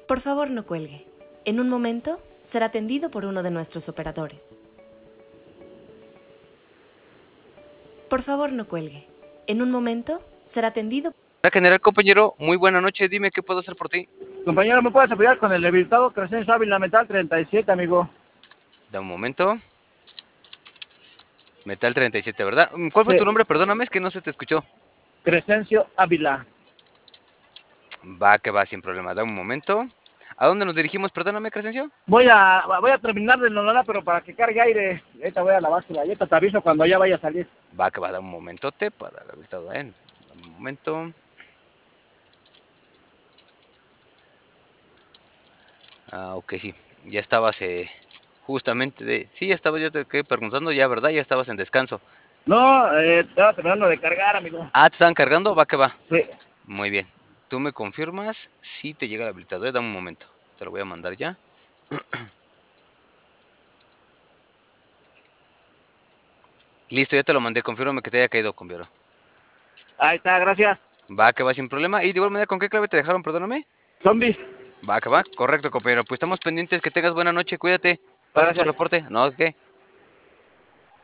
Por favor, no cuelgue. En un momento será atendido por uno de nuestros operadores. Por favor, no cuelgue. En un momento será atendido. Hola, general compañero, muy buena noche, dime qué puedo hacer por ti. Compañero, ¿me puedes apoyar con el rehabilitado Crescencio Ávila Metal 37, amigo? Da un momento. Metal 37, ¿verdad? ¿Cuál fue Sí, tu nombre? Perdóname, es que no se te escuchó. Crescencio Ávila. Va, que va, sin problema, da un momento. ¿A dónde nos dirigimos? Perdóname, Crescencio. Voy a terminar de Nonola, pero para que cargue aire. Ahorita voy a la báscula. Ahorita te aviso cuando ya vaya a salir. Va, que va, da un momentote para el habilitado, Da un momento. Ok, sí. Ya estabas justamente sí, ya estaba, yo te quedé preguntando ya, ¿verdad? Ya estabas en descanso. No, estaba terminando de cargar, amigo. Ah, ¿te estaban cargando? Va, que va. Sí. Muy bien. ¿Tú me confirmas si te llega el habilitador? Da un momento. Te lo voy a mandar ya. Listo, ya te lo mandé. Confírmame que te haya caído, compañero. Ahí está, gracias. Va, que va sin problema. Y de igual manera, ¿con qué clave te dejaron? Perdóname. Zombies. Va, que va. Correcto, compañero. Pues estamos pendientes. Que tengas buena noche. Cuídate. Pasa tu Gracias. reporte. No, ¿qué?